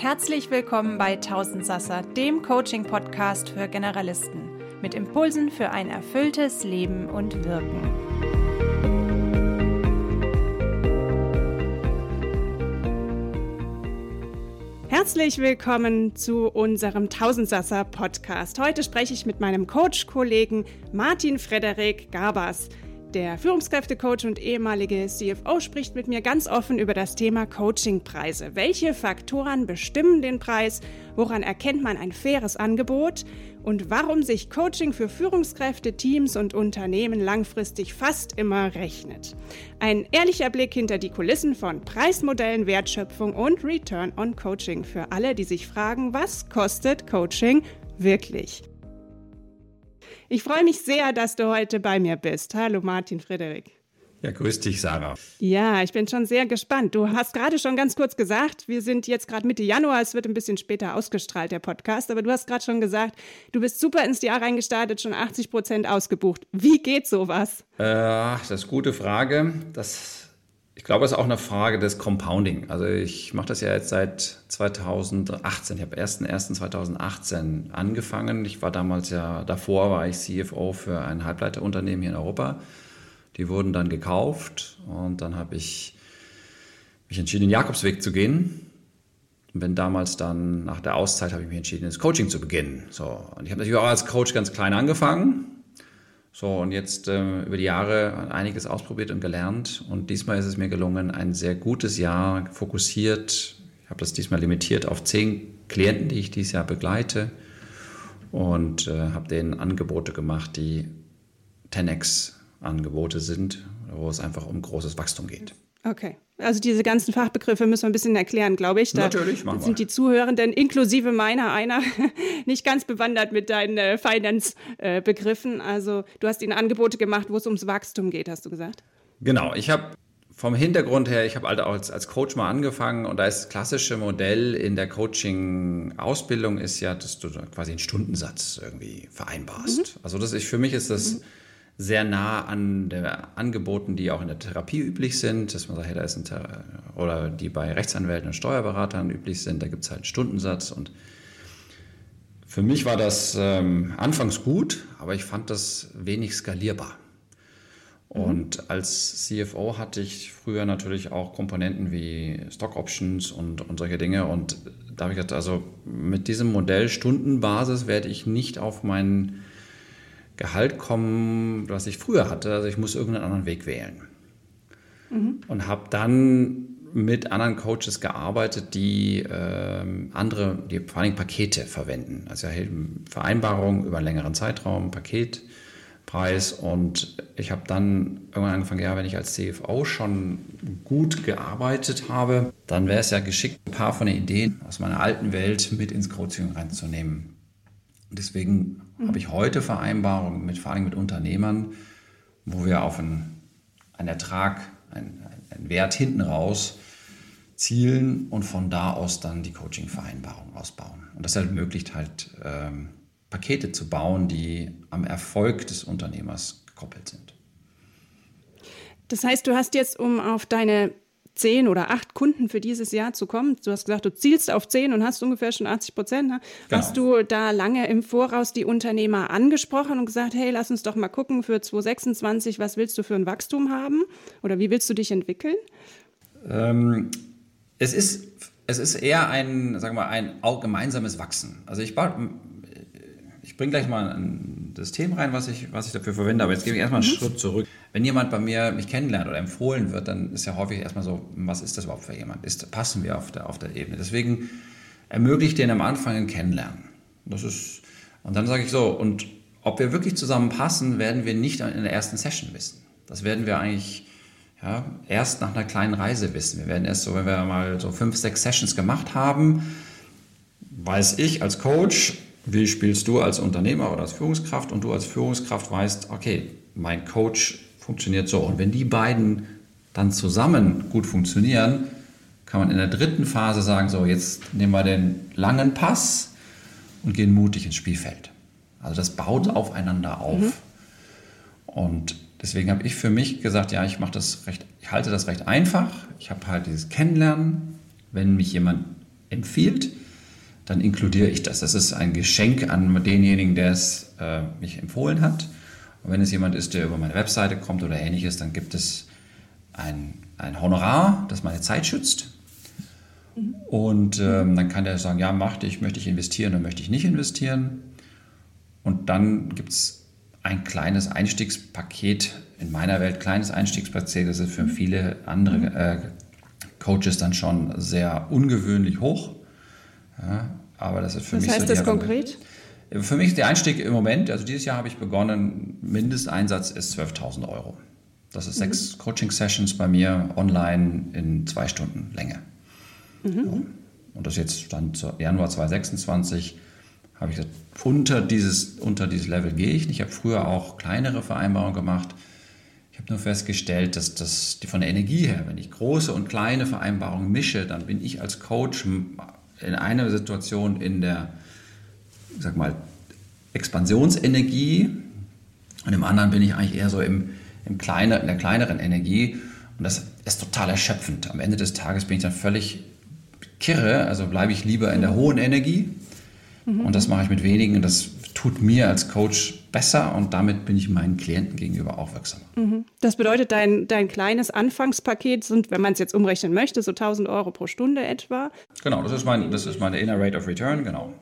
Herzlich willkommen bei Tausendsasser, dem Coaching-Podcast für Generalisten mit Impulsen für ein erfülltes Leben und Wirken. Herzlich willkommen zu unserem Tausendsasser-Podcast. Heute spreche ich mit meinem Coach-Kollegen Martin Frederik Garbas. Der Führungskräftecoach und ehemalige CFO spricht mit mir ganz offen über das Thema Coachingpreise. Welche Faktoren bestimmen den Preis? Woran erkennt man ein faires Angebot? Und warum sich Coaching für Führungskräfte, Teams und Unternehmen langfristig fast immer rechnet? Ein ehrlicher Blick hinter die Kulissen von Preismodellen, Wertschöpfung und Return on Coaching für alle, die sich fragen, was kostet Coaching wirklich? Ich freue mich sehr, dass du heute bei mir bist. Hallo Martin Frederik. Ja, grüß dich, Sarah. Ja, ich bin schon sehr gespannt. Du hast gerade schon ganz kurz gesagt, wir sind jetzt gerade Mitte Januar, es wird ein bisschen später ausgestrahlt, der Podcast, aber du hast gerade schon gesagt, du bist super ins Jahr reingestartet, schon 80% ausgebucht. Wie geht sowas? Das ist eine gute Frage. Ich glaube, es ist auch eine Frage des Compounding. Also ich mache das ja jetzt seit 2018. Ich habe 1.1.2018 angefangen. Davor war ich CFO für ein Halbleiterunternehmen hier in Europa. Die wurden dann gekauft und dann habe ich mich entschieden, den Jakobsweg zu gehen. Und bin damals dann, nach der Auszeit, habe ich mich entschieden, das Coaching zu beginnen. Und ich habe natürlich auch als Coach ganz klein angefangen. Und jetzt über die Jahre einiges ausprobiert und gelernt. Und diesmal ist es mir gelungen, ein sehr gutes Jahr fokussiert. Ich habe das diesmal limitiert auf 10 Klienten, die ich dieses Jahr begleite. Und habe denen Angebote gemacht, die 10x-Angebote sind, wo es einfach um großes Wachstum geht. Okay, also diese ganzen Fachbegriffe müssen wir ein bisschen erklären, glaube ich. Natürlich, machen wir. Sind die Zuhörenden, inklusive einer nicht ganz bewandert mit deinen Finance-Begriffen. Also du hast ihnen Angebote gemacht, wo es ums Wachstum geht, hast du gesagt? Genau, ich habe vom Hintergrund her, ich habe halt auch als Coach mal angefangen und das klassische Modell in der Coaching-Ausbildung ist ja, dass du quasi einen Stundensatz irgendwie vereinbarst. Also für mich ist das sehr nah an den Angeboten, die auch in der Therapie üblich sind, dass man sagt, hey, da ist oder die bei Rechtsanwälten und Steuerberatern üblich sind, da gibt es halt einen Stundensatz. Und für mich war das anfangs gut, aber ich fand das wenig skalierbar. Und als CFO hatte ich früher natürlich auch Komponenten wie Stock Options und solche Dinge. Und da habe ich gedacht, also mit diesem Modell Stundenbasis werde ich nicht auf meinen Gehalt kommen, was ich früher hatte. Also ich muss irgendeinen anderen Weg wählen. Und habe dann mit anderen Coaches gearbeitet, die vor allem Pakete verwenden. Also Vereinbarungen über einen längeren Zeitraum, Paketpreis. Und ich habe dann irgendwann angefangen, wenn ich als CFO schon gut gearbeitet habe, dann wäre es ja geschickt, ein paar von den Ideen aus meiner alten Welt mit ins Coaching reinzunehmen. Und deswegen habe ich heute Vereinbarungen vor allem mit Unternehmern, wo wir auf einen Ertrag, einen Wert hinten raus zielen und von da aus dann die Coaching-Vereinbarung ausbauen. Und das ermöglicht halt, Pakete zu bauen, die am Erfolg des Unternehmers gekoppelt sind. Das heißt, du hast jetzt, um auf deine 10 oder 8 Kunden für dieses Jahr zu kommen. Du hast gesagt, du zielst auf 10 und hast ungefähr schon 80%. Ne? Genau. Hast du da lange im Voraus die Unternehmer angesprochen und gesagt, hey, lass uns doch mal gucken für 2026, was willst du für ein Wachstum haben? Oder wie willst du dich entwickeln? Es ist eher ein gemeinsames Wachsen. Also ich bringe gleich mal ein System rein, was ich dafür verwende, aber jetzt gebe ich erstmal einen Schritt zurück. Wenn jemand bei mir mich kennenlernt oder empfohlen wird, dann ist ja häufig erstmal so, was ist das überhaupt für jemand? Passen wir auf der Ebene? Deswegen ermöglicht den am Anfang ein Kennenlernen. Und dann sage ich so, und ob wir wirklich zusammen passen, werden wir nicht in der ersten Session wissen. Das werden wir eigentlich erst nach einer kleinen Reise wissen. Wir werden erst so, wenn wir mal so 5, 6 Sessions gemacht haben, weiß ich als Coach, wie spielst du als Unternehmer oder als Führungskraft und du als Führungskraft weißt, okay, mein Coach funktioniert so. Und wenn die beiden dann zusammen gut funktionieren, kann man in der dritten Phase sagen, so jetzt nehmen wir den langen Pass und gehen mutig ins Spielfeld. Also das baut aufeinander auf. Und deswegen habe ich für mich gesagt, ja, ich halte das recht einfach. Ich habe halt dieses Kennenlernen. Wenn mich jemand empfiehlt, dann inkludiere ich das. Das ist ein Geschenk an denjenigen, der es mich empfohlen hat. Und wenn es jemand ist, der über meine Webseite kommt oder ähnliches, dann gibt es ein Honorar, das meine Zeit schützt. Und dann kann der sagen, ja, möchte ich investieren oder möchte ich nicht investieren. Und dann gibt es ein kleines Einstiegspaket, in meiner Welt kleines Einstiegspaket, das ist für viele andere Coaches dann schon sehr ungewöhnlich hoch. Ja, aber das ist für mich so. Was heißt das konkret? Für mich ist der Einstieg im Moment, also dieses Jahr habe ich begonnen, Mindesteinsatz ist 12.000 €. Das ist 6 Coaching-Sessions bei mir online in 2 Stunden Länge. Ja. Und das jetzt stand Januar 2026, habe ich gesagt, unter dieses Level gehe ich nicht. Ich habe früher auch kleinere Vereinbarungen gemacht. Ich habe nur festgestellt, dass das von der Energie her, wenn ich große und kleine Vereinbarungen mische, dann bin ich als Coach in einer Situation in der, ich sag mal, Expansionsenergie und im anderen bin ich eigentlich eher so in der kleineren Energie und das ist total erschöpfend. Am Ende des Tages bin ich dann völlig kirre, also bleibe ich lieber in der hohen Energie und das mache ich mit wenigen und das tut mir als Coach besser und damit bin ich meinen Klienten gegenüber auch wirksamer. Das bedeutet, dein kleines Anfangspaket sind, wenn man es jetzt umrechnen möchte, so 1.000 € pro Stunde etwa? Genau, das ist meine Inner Rate of Return, genau.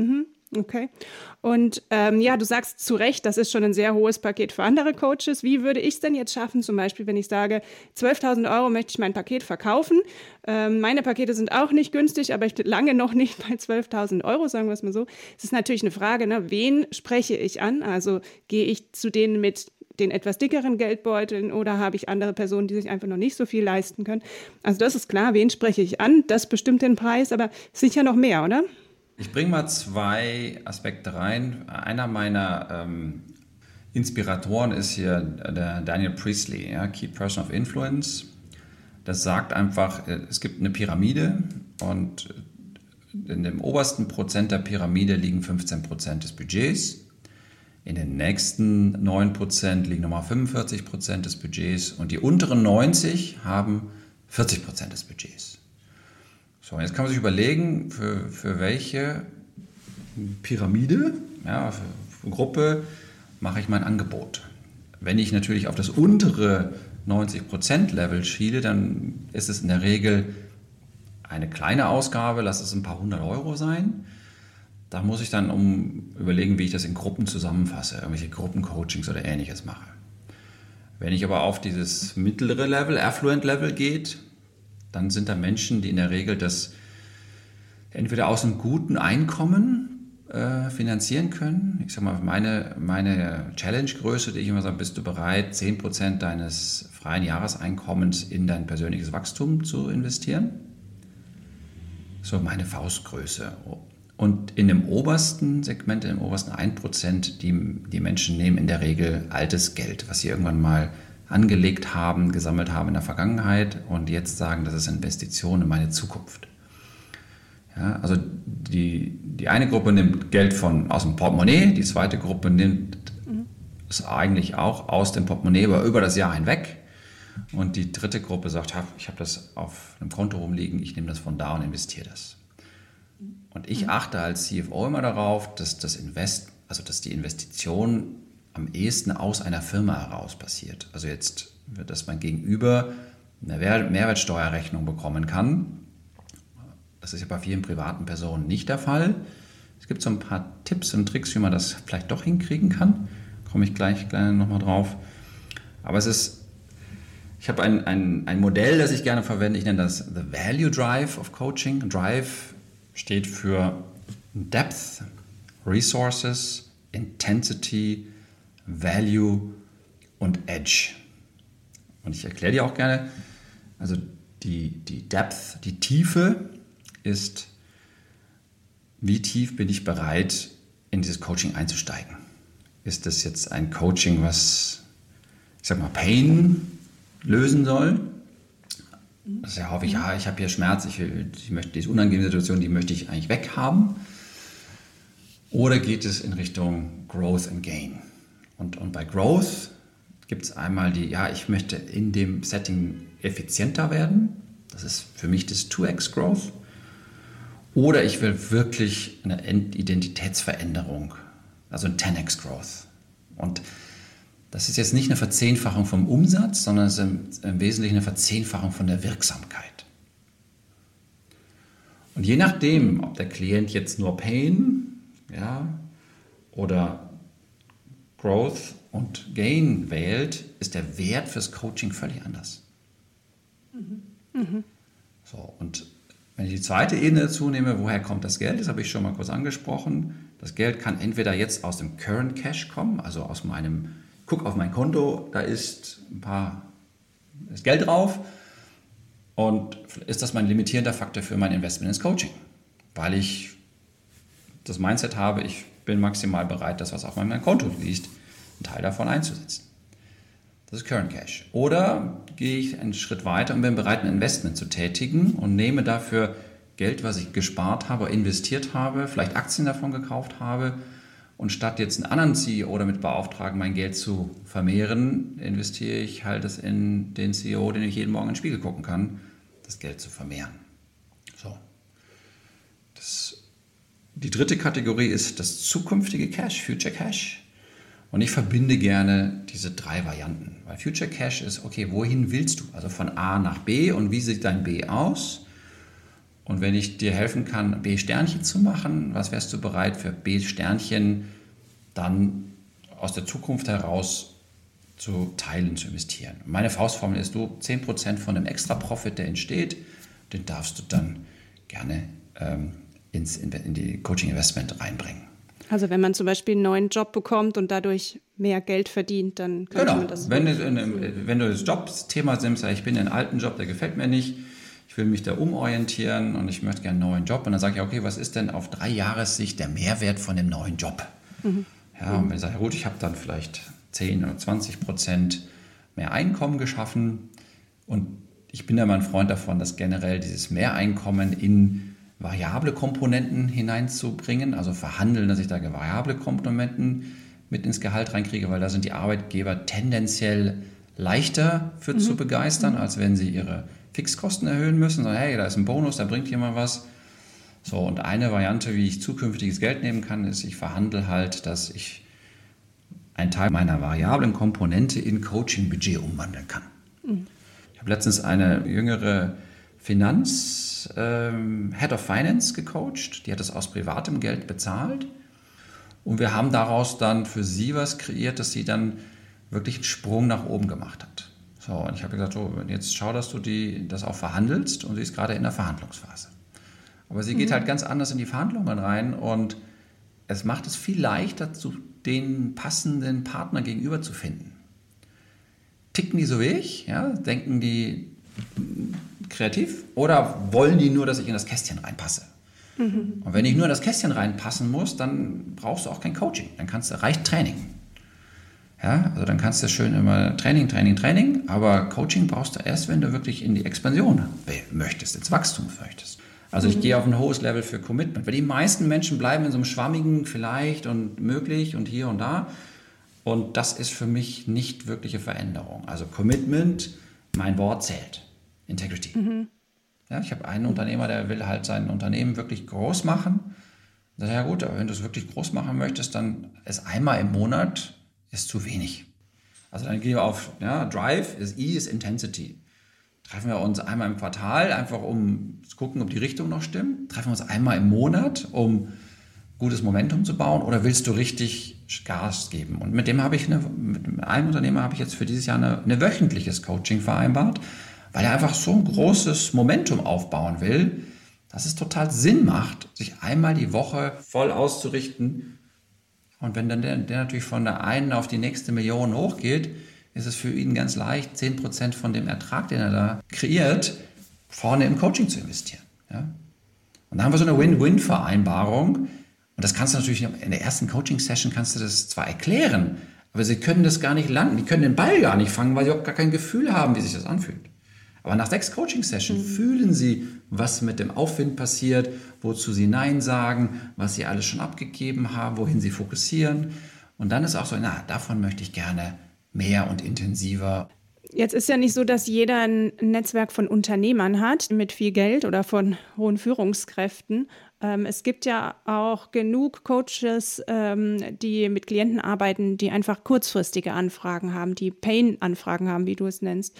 Okay. Und du sagst zu Recht, das ist schon ein sehr hohes Paket für andere Coaches. Wie würde ich es denn jetzt schaffen, zum Beispiel, wenn ich sage, 12.000 € möchte ich mein Paket verkaufen. Meine Pakete sind auch nicht günstig, aber ich bin lange noch nicht bei 12.000 €, sagen wir es mal so. Es ist natürlich eine Frage, ne, wen spreche ich an? Also gehe ich zu denen mit den etwas dickeren Geldbeuteln oder habe ich andere Personen, die sich einfach noch nicht so viel leisten können? Also das ist klar, wen spreche ich an? Das bestimmt den Preis, aber sicher noch mehr, oder? Ich bringe mal 2 Aspekte rein. Einer meiner Inspiratoren ist hier der Daniel Priestley, ja, Key Person of Influence. Das sagt einfach, es gibt eine Pyramide und in dem obersten Prozent der Pyramide liegen 15% des Budgets. In den nächsten 9% liegen nochmal 45% des Budgets und die unteren 90 haben 40% des Budgets. So, jetzt kann man sich überlegen, für welche Pyramide, ja, für Gruppe mache ich mein Angebot. Wenn ich natürlich auf das untere 90% Level schiele, dann ist es in der Regel eine kleine Ausgabe, lass es ein paar 100 € sein. Da muss ich dann überlegen, wie ich das in Gruppen zusammenfasse, irgendwelche Gruppencoachings oder Ähnliches mache. Wenn ich aber auf dieses mittlere Level, Affluent Level geht, dann sind da Menschen, die in der Regel das entweder aus einem guten Einkommen finanzieren können. Ich sage mal, meine Challenge-Größe, die ich immer sage, bist du bereit, 10% deines freien Jahreseinkommens in dein persönliches Wachstum zu investieren? So meine Faustgröße. Und in dem obersten Segment, in dem obersten 1%, die Menschen nehmen in der Regel altes Geld, was sie irgendwann mal angelegt haben, gesammelt haben in der Vergangenheit und jetzt sagen, das ist eine Investition in meine Zukunft. Ja, also die eine Gruppe nimmt Geld aus dem Portemonnaie, die zweite Gruppe nimmt es eigentlich auch aus dem Portemonnaie, aber über das Jahr hinweg. Und die dritte Gruppe sagt, ich habe das auf einem Konto rumliegen, ich nehme das von da und investiere das. Und ich achte als CFO immer darauf, dass die Investition am ehesten aus einer Firma heraus passiert. Also jetzt, dass man gegenüber eine Mehrwertsteuerrechnung bekommen kann. Das ist ja bei vielen privaten Personen nicht der Fall. Es gibt so ein paar Tipps und Tricks, wie man das vielleicht doch hinkriegen kann. Komme ich gleich nochmal drauf. Aber ich habe ein Modell, das ich gerne verwende. Ich nenne das The Value Drive of Coaching. Drive steht für Depth, Resources, Intensity, Value und Edge. Und ich erkläre dir auch gerne, also die Depth, die Tiefe ist, wie tief bin ich bereit, in dieses Coaching einzusteigen? Ist das jetzt ein Coaching, was, ich sag mal, Pain lösen soll? Also ja, hoffe ich, ich habe hier Schmerz, ich möchte diese unangenehme Situation, die möchte ich eigentlich weghaben. Oder geht es in Richtung Growth and Gain? Und bei Growth gibt es einmal ich möchte in dem Setting effizienter werden. Das ist für mich das 2x Growth. Oder ich will wirklich eine Identitätsveränderung, also ein 10x Growth. Und das ist jetzt nicht eine Verzehnfachung vom Umsatz, sondern es ist im Wesentlichen eine Verzehnfachung von der Wirksamkeit. Und je nachdem, ob der Klient jetzt nur Pain, ja, oder Growth und Gain wählt, ist der Wert fürs Coaching völlig anders. So, und wenn ich die zweite Ebene dazu nehme, woher kommt das Geld? Das habe ich schon mal kurz angesprochen. Das Geld kann entweder jetzt aus dem Current Cash kommen, also aus guck auf mein Konto, da ist ist Geld drauf. Und ist das mein limitierender Faktor für mein Investment ins Coaching? Weil ich das Mindset habe, ich bin maximal bereit, das, was auf meinem Konto liegt, einen Teil davon einzusetzen. Das ist Current Cash. Oder gehe ich einen Schritt weiter und bin bereit, ein Investment zu tätigen und nehme dafür Geld, was ich gespart habe, investiert habe, vielleicht Aktien davon gekauft habe und statt jetzt einen anderen CEO damit beauftragen, mein Geld zu vermehren, investiere ich halt es in den CEO, den ich jeden Morgen in den Spiegel gucken kann, das Geld zu vermehren. So. Die dritte Kategorie ist das zukünftige Cash, Future Cash. Und ich verbinde gerne diese 3 Varianten. Weil Future Cash ist, okay, wohin willst du? Also von A nach B und wie sieht dein B aus? Und wenn ich dir helfen kann, B-Sternchen zu machen, was wärst du bereit für B-Sternchen dann aus der Zukunft heraus zu teilen, zu investieren? Meine Faustformel ist, 10% von dem Extra-Profit, der entsteht, den darfst du dann gerne in die Coaching-Investment reinbringen. Also wenn man zum Beispiel einen neuen Job bekommt und dadurch mehr Geld verdient, dann könnte man das... Wenn du das Jobthema nimmst, ich bin in einem alten Job, der gefällt mir nicht, ich will mich da umorientieren und ich möchte gerne einen neuen Job. Und dann sage ich, okay, was ist denn auf 3 Jahressicht der Mehrwert von dem neuen Job? Ja, und wenn ich sage, gut, ich habe dann vielleicht 10 oder 20% mehr Einkommen geschaffen und ich bin da mal ein Freund davon, dass generell dieses Mehreinkommen in variable Komponenten hineinzubringen, also verhandeln, dass ich da variable Komponenten mit ins Gehalt reinkriege, weil da sind die Arbeitgeber tendenziell leichter für zu begeistern, als wenn sie ihre Fixkosten erhöhen müssen. Sagen, hey, da ist ein Bonus, da bringt jemand was. So, und eine Variante, wie ich zukünftiges Geld nehmen kann, ist, ich verhandle halt, dass ich einen Teil meiner variablen Komponente in Coaching-Budget umwandeln kann. Ich habe letztens eine jüngere Head of Finance gecoacht, die hat das aus privatem Geld bezahlt und wir haben daraus dann für sie was kreiert, dass sie dann wirklich einen Sprung nach oben gemacht hat. So, und ich habe gesagt, so, jetzt schau, dass du das auch verhandelst und sie ist gerade in der Verhandlungsphase. Aber sie geht halt ganz anders in die Verhandlungen rein und es macht es viel leichter, den passenden Partner gegenüber zu finden. Ticken die so wie ich? Ja? Denken die kreativ oder wollen die nur, dass ich in das Kästchen reinpasse? Und wenn ich nur in das Kästchen reinpassen muss, dann brauchst du auch kein Coaching. Dann reicht Training. Ja, also dann kannst du schön immer Training, aber Coaching brauchst du erst, wenn du wirklich in die Expansion möchtest, ins Wachstum möchtest. Also ich gehe auf ein hohes Level für Commitment, weil die meisten Menschen bleiben in so einem schwammigen vielleicht und möglich und hier und da. Und das ist für mich nicht wirkliche Veränderung. Also Commitment, mein Wort zählt. Integrity. Ja, ich habe einen Unternehmer, der will halt sein Unternehmen wirklich groß machen. Da sage ich, ja gut, aber wenn du es wirklich groß machen möchtest, dann ist einmal im Monat ist zu wenig. Also dann gehen wir auf Drive, I ist Intensity. Treffen wir uns einmal im Quartal, einfach um zu gucken, ob die Richtung noch stimmt. Treffen wir uns einmal im Monat, um gutes Momentum zu bauen, oder willst du richtig Gas geben? Und mit einem Unternehmer habe ich jetzt für dieses Jahr eine wöchentliches Coaching vereinbart, weil er einfach so ein großes Momentum aufbauen will, dass es total Sinn macht, sich einmal die Woche voll auszurichten. Und wenn dann der natürlich von der einen auf die nächste Million hochgeht, ist es für ihn ganz leicht, 10% von dem Ertrag, den er da kreiert, vorne im Coaching zu investieren. Ja? Und da haben wir so eine Win-Win-Vereinbarung. Und das kannst du natürlich in der ersten Coaching-Session kannst du das zwar erklären, aber sie können das gar nicht landen. Die können den Ball gar nicht fangen, weil sie auch gar kein Gefühl haben, wie sich das anfühlt. Aber nach 6 Coaching-Sessions fühlen sie, was mit dem Aufwind passiert, wozu sie Nein sagen, was sie alles schon abgegeben haben, wohin sie fokussieren. Und dann ist auch so, davon möchte ich gerne mehr und intensiver. Jetzt ist ja nicht so, dass jeder ein Netzwerk von Unternehmern hat mit viel Geld oder von hohen Führungskräften. Es gibt ja auch genug Coaches, die mit Klienten arbeiten, die einfach kurzfristige Anfragen haben, die Pain-Anfragen haben, wie du es nennst.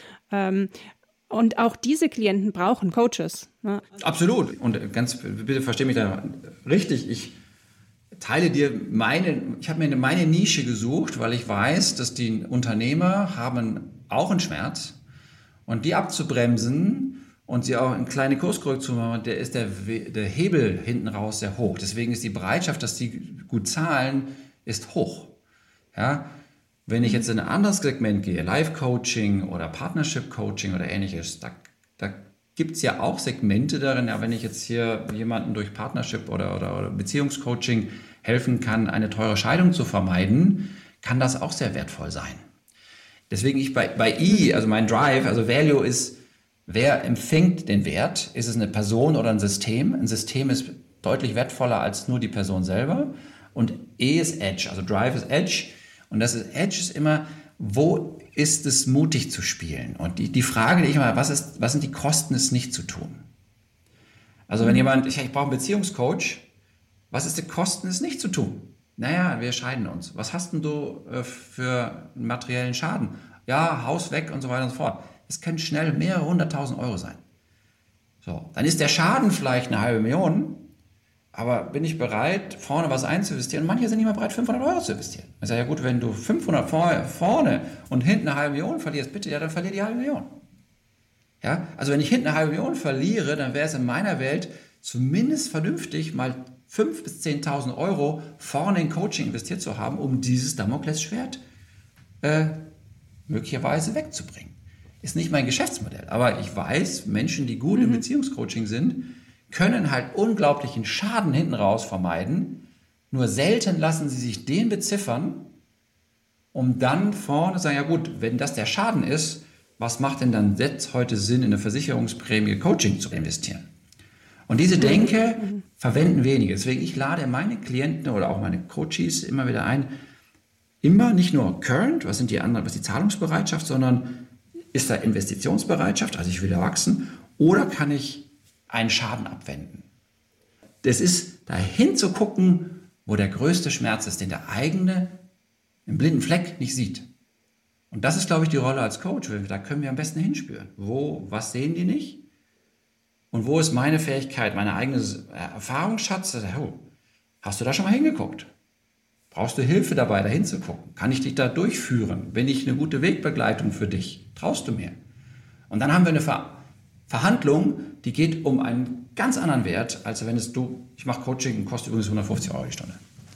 Und auch diese Klienten brauchen Coaches. Ne? Absolut. Und bitte versteh mich da richtig. Ich teile dir ich habe mir meine Nische gesucht, weil ich weiß, dass die Unternehmer haben auch einen Schmerz und die abzubremsen und sie auch in kleine Kurskorrektur zu machen, der ist der Hebel hinten raus sehr hoch. Deswegen ist die Bereitschaft, dass die gut zahlen, ist hoch. Ja? Wenn ich jetzt in ein anderes Segment gehe, Life-Coaching oder Partnership-Coaching oder ähnliches, da gibt es ja auch Segmente darin, ja, wenn ich jetzt hier jemanden durch Partnership oder Beziehungscoaching helfen kann, eine teure Scheidung zu vermeiden, kann das auch sehr wertvoll sein. Deswegen bei E, also mein Drive, also Value ist, wer empfängt den Wert? Ist es eine Person oder ein System? Ein System ist deutlich wertvoller als nur die Person selber. Und E ist Edge, also Drive ist Edge. Und Edge ist immer, wo ist es mutig zu spielen? Und die Frage, die ich immer, was sind die Kosten, es nicht zu tun? Also wenn jemand, ich brauche einen Beziehungscoach, was ist die Kosten, es nicht zu tun? Naja, wir scheiden uns. Was hast denn du für einen materiellen Schaden? Ja, Haus weg und so weiter und so fort. Das können schnell mehrere 100.000 Euro sein. So, dann ist der Schaden vielleicht 500.000, aber bin ich bereit, vorne was einzuinvestieren? Manche sind nicht mehr bereit, 500 Euro zu investieren. Ich sage, ja gut, wenn du 500 vorne und hinten 500.000 verlierst, bitte, ja, dann verlier die 500.000. Ja, also wenn ich hinten 500.000 verliere, dann wäre es in meiner Welt zumindest vernünftig, mal 5.000 bis 10.000 Euro vorne in Coaching investiert zu haben, um dieses Damoklesschwert möglicherweise wegzubringen. Ist nicht mein Geschäftsmodell, aber ich weiß, Menschen, die gut im Beziehungscoaching sind, können halt unglaublichen Schaden hinten raus vermeiden. Nur selten lassen sie sich den beziffern, um dann vorne zu sagen, ja gut, wenn das der Schaden ist, was macht denn dann jetzt heute Sinn, in eine Versicherungsprämie Coaching zu investieren? Und diese Denke verwenden wenige. Deswegen, ich lade meine Klienten oder auch meine Coaches immer wieder ein, immer nicht nur current, was ist die Zahlungsbereitschaft, sondern ist da Investitionsbereitschaft, also ich will wachsen, oder kann ich einen Schaden abwenden? Das ist dahin zu gucken, wo der größte Schmerz ist, den der eigene im blinden Fleck nicht sieht. Und das ist, glaube ich, die Rolle als Coach. Da können wir am besten hinspüren. Was sehen die nicht? Und wo ist meine Fähigkeit, meine eigene Erfahrungsschatz? Oh, hast du da schon mal hingeguckt? Brauchst du Hilfe dabei, da hinzugucken? Kann ich dich da durchführen? Bin ich eine gute Wegbegleitung für dich? Traust du mir? Und dann haben wir eine Verhandlung, die geht um einen ganz anderen Wert, als wenn ich mache Coaching und kostet übrigens 150 Euro die Stunde.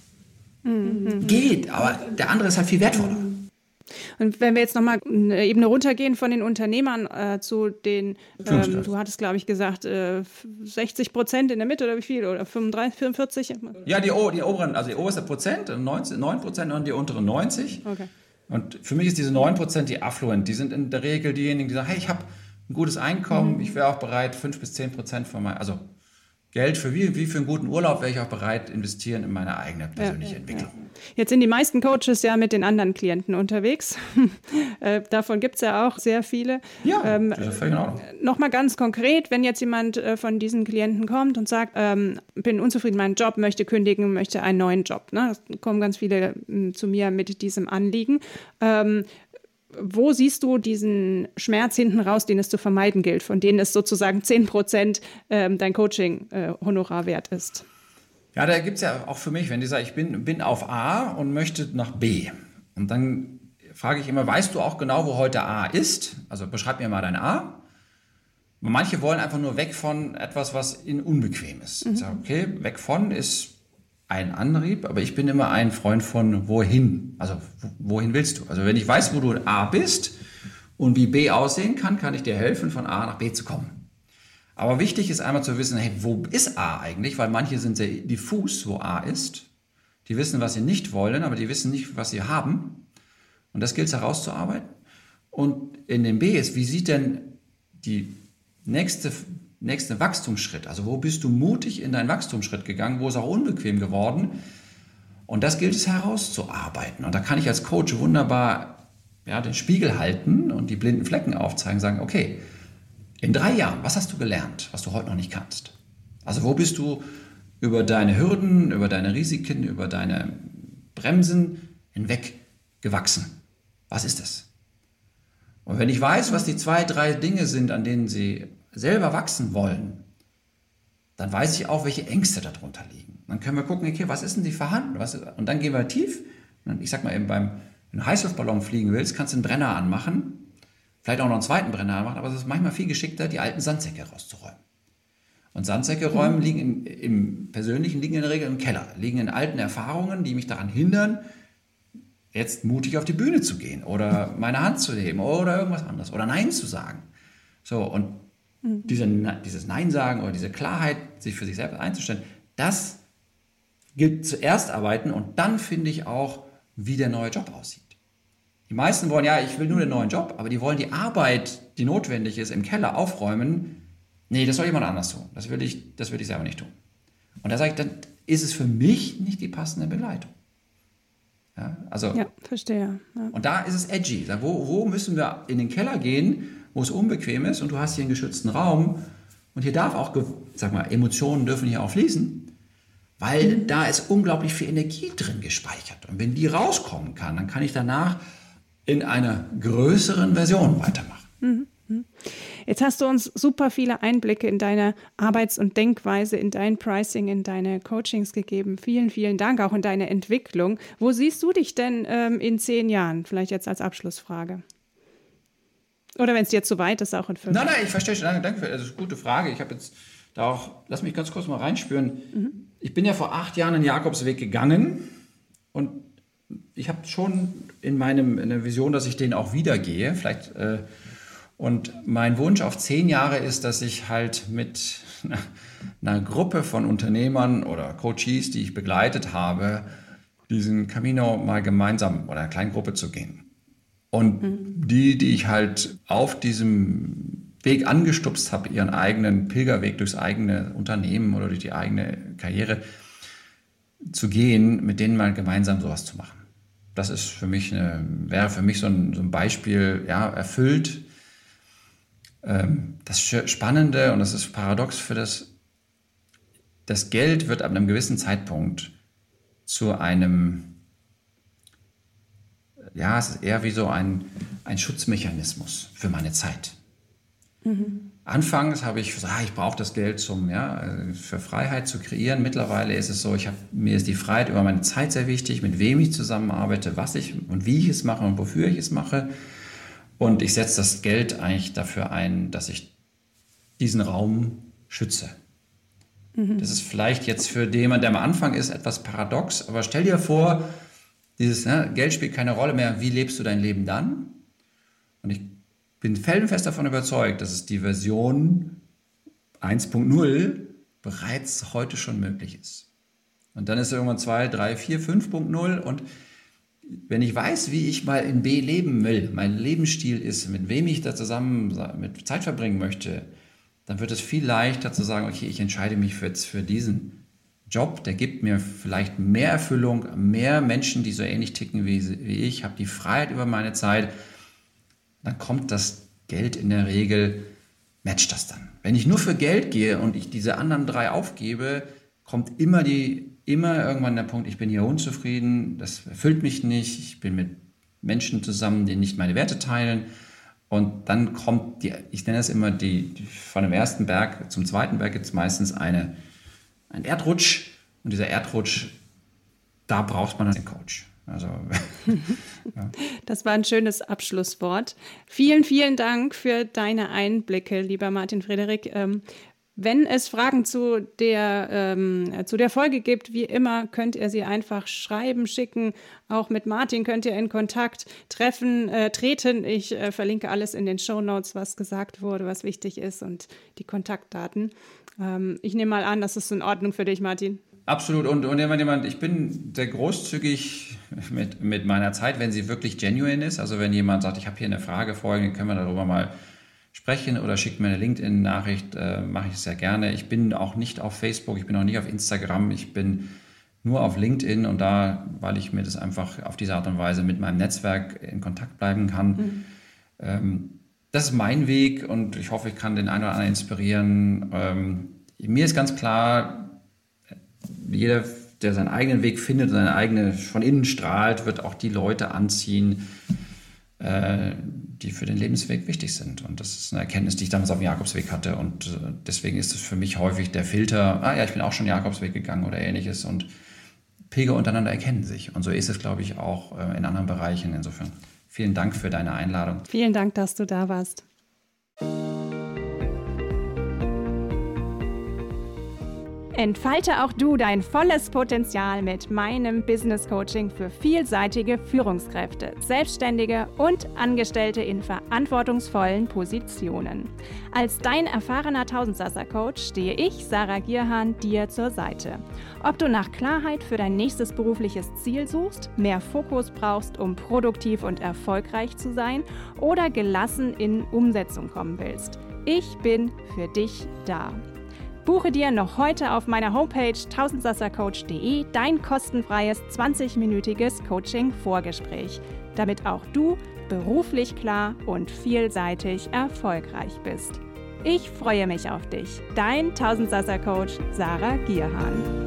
Geht, aber der andere ist halt viel wertvoller. Und wenn wir jetzt nochmal eine Ebene runtergehen von den Unternehmern zu den, du hattest, glaube ich, gesagt, 60% in der Mitte oder wie viel? Oder 35, 44? Ja, die oberen, also die oberste Prozent, 9% und die unteren 90%. Okay. Und für mich ist diese 9% die affluent. Die sind in der Regel diejenigen, die sagen, hey, ich habe ein gutes Einkommen, ich wäre auch bereit, 5 bis 10% von also Geld für wie für einen guten Urlaub wäre ich auch bereit, investieren in meine eigene persönliche Entwicklung. Ja. Jetzt sind die meisten Coaches ja mit den anderen Klienten unterwegs. Davon gibt es ja auch sehr viele. Ja, das ist völlig in Ordnung. Nochmal ganz konkret, wenn jetzt jemand von diesen Klienten kommt und sagt, bin unzufrieden mit meinem Job, möchte kündigen, möchte einen neuen Job. Ne? Es kommen ganz viele zu mir mit diesem Anliegen. Wo siehst du diesen Schmerz hinten raus, den es zu vermeiden gilt, von denen es sozusagen 10% dein Coaching-Honorar wert ist? Ja, da gibt es ja auch für mich, wenn die sagen, ich bin auf A und möchte nach B. Und dann frage ich immer, weißt du auch genau, wo heute A ist? Also beschreib mir mal dein A. Und manche wollen einfach nur weg von etwas, was ihnen unbequem ist. Ich sage, okay, weg von ist ein Antrieb, aber ich bin immer ein Freund von wohin. Also wohin willst du? Also wenn ich weiß, wo du A bist und wie B aussehen kann, kann ich dir helfen, von A nach B zu kommen. Aber wichtig ist einmal zu wissen, hey, wo ist A eigentlich? Weil manche sind sehr diffus, wo A ist. Die wissen, was sie nicht wollen, aber die wissen nicht, was sie haben. Und das gilt es herauszuarbeiten. Und in dem B ist, wie sieht denn die nächste Wachstumsschritt? Also wo bist du mutig in deinen Wachstumsschritt gegangen? Wo ist auch unbequem geworden? Und das gilt es herauszuarbeiten. Und da kann ich als Coach wunderbar den Spiegel halten und die blinden Flecken aufzeigen, sagen, okay, in 3 Jahren, was hast du gelernt, was du heute noch nicht kannst? Also wo bist du über deine Hürden, über deine Risiken, über deine Bremsen hinweg gewachsen? Was ist es? Und wenn ich weiß, was die 2, 3 Dinge sind, an denen sie selber wachsen wollen, dann weiß ich auch, welche Ängste darunter liegen. Dann können wir gucken, okay, was ist denn die vorhanden? Und dann gehen wir tief. Ich sag mal, eben wenn du einen Heißluftballon fliegen willst, kannst du einen Brenner anmachen, vielleicht auch noch einen zweiten Brenner anmachen, aber es ist manchmal viel geschickter, die alten Sandsäcke rauszuräumen. Und Sandsäcke räumen liegen im Persönlichen, liegen in der Regel im Keller, liegen in alten Erfahrungen, die mich daran hindern, jetzt mutig auf die Bühne zu gehen oder meine Hand zu heben oder irgendwas anderes oder Nein zu sagen. So, und dieses Nein sagen oder diese Klarheit, sich für sich selbst einzustellen, das gilt zuerst arbeiten und dann finde ich auch, wie der neue Job aussieht. Die meisten wollen, ich will nur den neuen Job, aber die wollen die Arbeit, die notwendig ist, im Keller aufräumen. Nee, das soll jemand anders tun. Das will ich selber nicht tun. Und da sage ich, dann ist es für mich nicht die passende Begleitung. Ja, verstehe. Ja. Und da ist es edgy. Wo müssen wir in den Keller gehen, wo es unbequem ist und du hast hier einen geschützten Raum und hier darf auch, Emotionen dürfen hier auch fließen, weil da ist unglaublich viel Energie drin gespeichert. Und wenn die rauskommen kann, dann kann ich danach in einer größeren Version weitermachen. Jetzt hast du uns super viele Einblicke in deine Arbeits- und Denkweise, in dein Pricing, in deine Coachings gegeben. Vielen, vielen Dank auch in deine Entwicklung. Wo siehst du dich denn in 10 Jahren? Vielleicht jetzt als Abschlussfrage. Oder wenn es dir zu weit ist, auch in 5. Nein, ich verstehe schon. Danke für das ist eine gute Frage. Ich habe jetzt da auch, lass mich ganz kurz mal reinspüren. Ich bin ja vor 8 Jahren den Jakobsweg gegangen und ich habe schon in der Vision, dass ich den auch wieder gehe. Vielleicht, und mein Wunsch auf 10 Jahre ist, dass ich halt mit einer Gruppe von Unternehmern oder Coaches, die ich begleitet habe, diesen Camino mal gemeinsam oder einer kleinen Gruppe zu gehen. Und die ich halt auf diesem Weg angestupst habe, ihren eigenen Pilgerweg durchs eigene Unternehmen oder durch die eigene Karriere zu gehen, mit denen mal gemeinsam sowas zu machen. Das ist wäre für mich so ein Beispiel, erfüllt. Das Spannende und das ist paradox für das Geld wird ab einem gewissen Zeitpunkt zu einem, es ist eher wie so ein Schutzmechanismus für meine Zeit. Anfangs habe ich gesagt, ich brauche das Geld für Freiheit zu kreieren. Mittlerweile ist es so, mir ist die Freiheit über meine Zeit sehr wichtig, mit wem ich zusammenarbeite, was ich und wie ich es mache und wofür ich es mache. Und ich setze das Geld eigentlich dafür ein, dass ich diesen Raum schütze. Das ist vielleicht jetzt für jemanden, der am Anfang ist, etwas paradox, aber stell dir vor, dieses Geld spielt keine Rolle mehr. Wie lebst du dein Leben dann? Und ich bin felsenfest davon überzeugt, dass es die Version 1.0 bereits heute schon möglich ist. Und dann ist irgendwann 2, 3, 4, 5.0 und wenn ich weiß, wie ich mal in B leben will, mein Lebensstil ist, mit wem ich da zusammen mit Zeit verbringen möchte, dann wird es viel leichter zu sagen, okay, ich entscheide mich jetzt für diesen Job, der gibt mir vielleicht mehr Erfüllung, mehr Menschen, die so ähnlich ticken wie ich, habe die Freiheit über meine Zeit, dann kommt das Geld in der Regel, matcht das dann. Wenn ich nur für Geld gehe und ich diese anderen 3 aufgebe, kommt immer irgendwann der Punkt, ich bin hier unzufrieden, das erfüllt mich nicht, ich bin mit Menschen zusammen, die nicht meine Werte teilen und dann kommt ich nenne das immer von dem ersten Berg zum zweiten Berg gibt es meistens einen Erdrutsch und dieser Erdrutsch, da braucht man einen Coach. Also, Das war ein schönes Abschlusswort. Vielen, vielen Dank für deine Einblicke, lieber Martin Frederik. Wenn es Fragen zu der Folge gibt, wie immer, könnt ihr sie einfach schreiben, schicken. Auch mit Martin könnt ihr in Kontakt treten. Ich verlinke alles in den Shownotes, was gesagt wurde, was wichtig ist und die Kontaktdaten. Ich nehme mal an, das ist in Ordnung für dich, Martin. Absolut. Und ich bin sehr großzügig mit meiner Zeit, wenn sie wirklich genuine ist. Also wenn jemand sagt, ich habe hier eine Frage vorhin, können wir darüber mal sprechen oder schickt mir eine LinkedIn-Nachricht, mache ich es sehr gerne. Ich bin auch nicht auf Facebook, ich bin auch nicht auf Instagram, ich bin nur auf LinkedIn und da, weil ich mir das einfach auf diese Art und Weise mit meinem Netzwerk in Kontakt bleiben kann. Das ist mein Weg und ich hoffe, ich kann den einen oder anderen inspirieren. Mir ist ganz klar, jeder, der seinen eigenen Weg findet, seine eigene von innen strahlt, wird auch die Leute anziehen, die für den Lebensweg wichtig sind. Und das ist eine Erkenntnis, die ich damals auf dem Jakobsweg hatte. Und deswegen ist es für mich häufig der Filter, ich bin auch schon Jakobsweg gegangen oder ähnliches. Und Pilger untereinander erkennen sich. Und so ist es, glaube ich, auch in anderen Bereichen. Insofern vielen Dank für deine Einladung. Vielen Dank, dass du da warst. Entfalte auch du dein volles Potenzial mit meinem Business Coaching für vielseitige Führungskräfte, Selbstständige und Angestellte in verantwortungsvollen Positionen. Als dein erfahrener Tausendsasser-Coach stehe ich, Sarah Gierhahn, dir zur Seite. Ob du nach Klarheit für dein nächstes berufliches Ziel suchst, mehr Fokus brauchst, um produktiv und erfolgreich zu sein oder gelassen in Umsetzung kommen willst, ich bin für dich da. Buche dir noch heute auf meiner Homepage tausendsassercoach.de dein kostenfreies 20-minütiges Coaching-Vorgespräch, damit auch du beruflich klar und vielseitig erfolgreich bist. Ich freue mich auf dich. Dein Tausendsasser-Coach Sarah Gierhahn.